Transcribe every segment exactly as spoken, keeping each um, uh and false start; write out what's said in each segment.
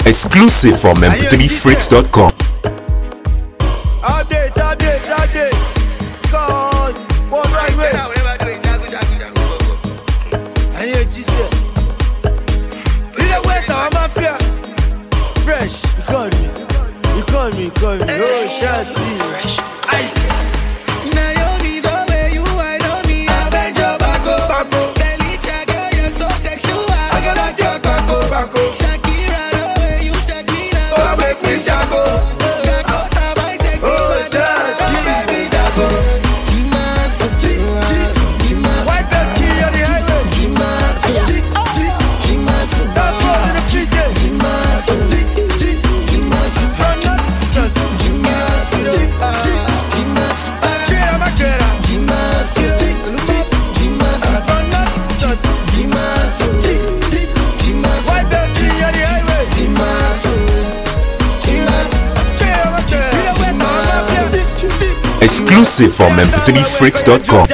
Exclusive from M P three freaks dot com. Update, update, update. God, one right way. I hear you say. In the West, I'm mafia. Fresh, you call me. You call me, you call me. Oh, Shanty. Fresh. Ice. Exclusive from M P three freaks dot com.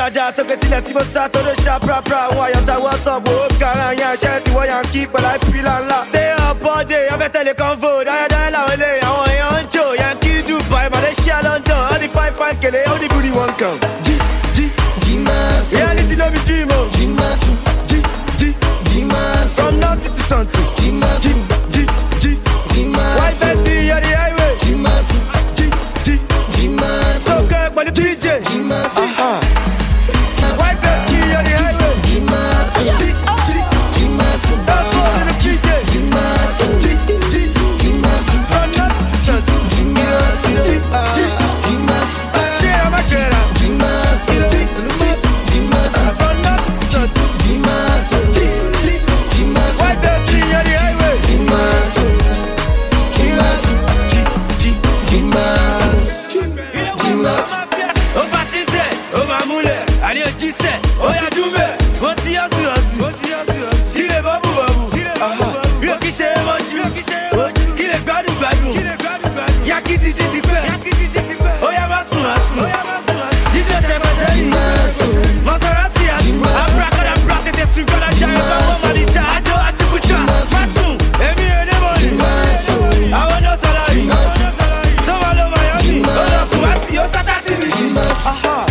Stay up all day, I better les convois. I don't know they are on Joe. Yankee Dubai, Malaysia, London. All the five five kill all the goody one come. G G G Mas. Reality no be dream. G Mas. G G G Mas. From nothing to something. G Mas. G G G G Mas. Why baby you're the highway? G Mas. G G G Mas. So good, but the D J. G Mas. Uh-huh. Why baby you're the highway? G Mas. G G G Mas. That's all in the D J. G Mas. G G G Mas. From nothing to something. G Mas. G G Mas. Yeah, I'm a killer. G Mas. G G Mas. From nothing to something. G Mas. G G Mas. Why baby you're the highway? G Mas. G Mas. G G Mas. G Mas. Over Tinte, over Mule, and you just said, oh yeah, do me. What's the answer? What's the answer? Kill a babu babu. Aha. You kiss a much, you kiss a much. Kill a gadu gadu. Kill a gadu gadu. Yaki ti ti ti pe. Yaki ti ti ti pe. Oh yeah, masu masu. Oh yeah, masu masu. Jide se materi. Maserati ati. Abraka brate te su goda jaya ba wo malicha. Ajo atukucha. Masu. Emi ene boni. I want no salary. So malo Miami. Oh so masu yo satati. Aha.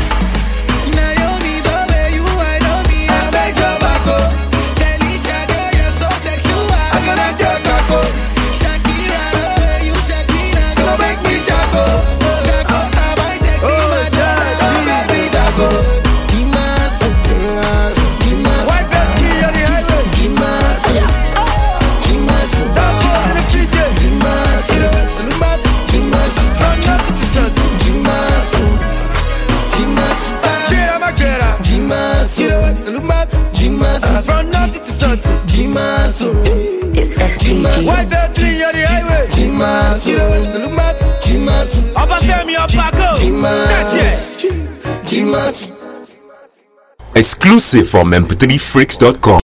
It's S T G. Why Berkeley you're the highway? G-Mas, you know when the look mad. G-Mas, I'll tell me up back up. That's it. G-Mas. Exclusive from M P three freaks dot com.